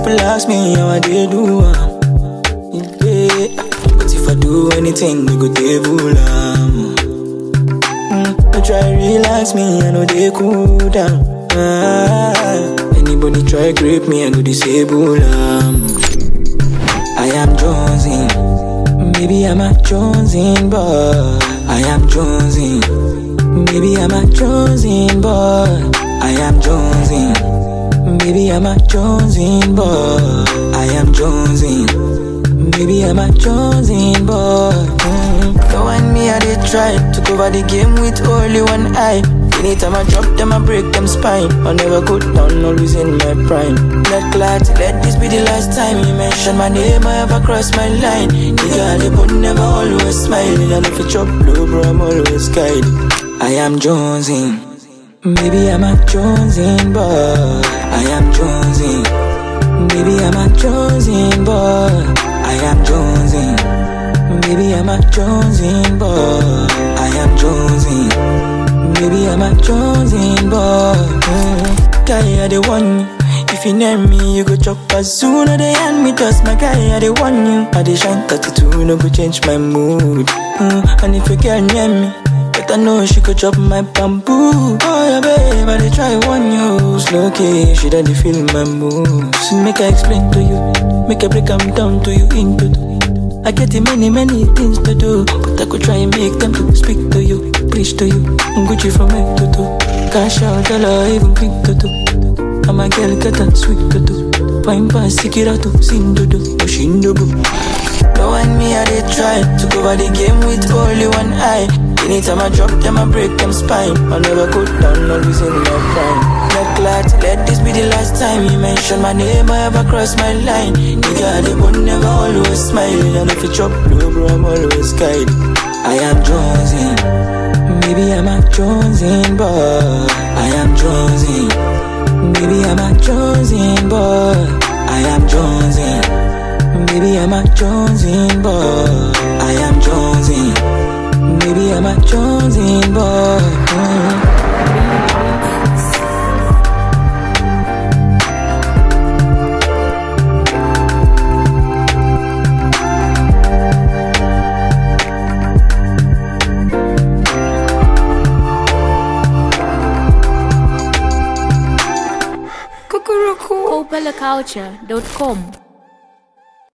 people ask me how I dey do yeah. But if I do anything, they go table I try relax me, I know they cool down. Anybody try grip me, I go disable I am Jonesing, maybe I'm a Jonesing boy. I am Jonesing, maybe I'm a Jonesing boy. I am Jonesing, maybe I'm a Jonesing boy. I am Jonesing, maybe I'm a Jonesing boy. The one me I did try to cover the game with only one eye. Anytime I drop them, I break them spine. I never go down, always in my prime. Not glad to let this be the last time you mention my name, I ever cross my line. Nigga, they but never always smiling. And if you chop low, bro, I'm always guiding. I am Jonesing, maybe I'm a Jonesing boy. I am Jonesing, maybe I'm a Jonesing boy. I am Jonesing, maybe I'm a Jonesing boy. I am Jonesing, maybe I'm a Jonesing boy. Guy, I the one. If you name me, you go chop as soon as they hand me dust. My guy, I the one you. I the shine 32, no go change my mood. And if you can't hear me, I know she could chop my bamboo. Oh yeah, babe, I dey try one you. Slow key, she done feel my moves. Make I explain to you, make I break them down to you into two. I get many things to do, but I could try and make them to speak to you, preach to you. Gucci from head to toe, cash out, dollar, even click to do. I'm a girl, got a sweet to do. Pine pass, sikira to sin to do, Oshindobu. No one me, I dey try to cover the game with only one eye. Anytime I drop them, I break them spine. I never go down, always in my prime. Not glad to let this be the last time you mention my name, I ever cross my line. Nigga, they but never always smiling. And if you chop low, bro, I'm always guiding. I am Jonesing, maybe I'm a Jonesing boy. I am Jonesing, maybe I'm a Jonesing boy. I am Jonesing, maybe I'm a Jonesing boy. I am Jonesing, maybe I'm a Jonesing boy. Opalaculture.com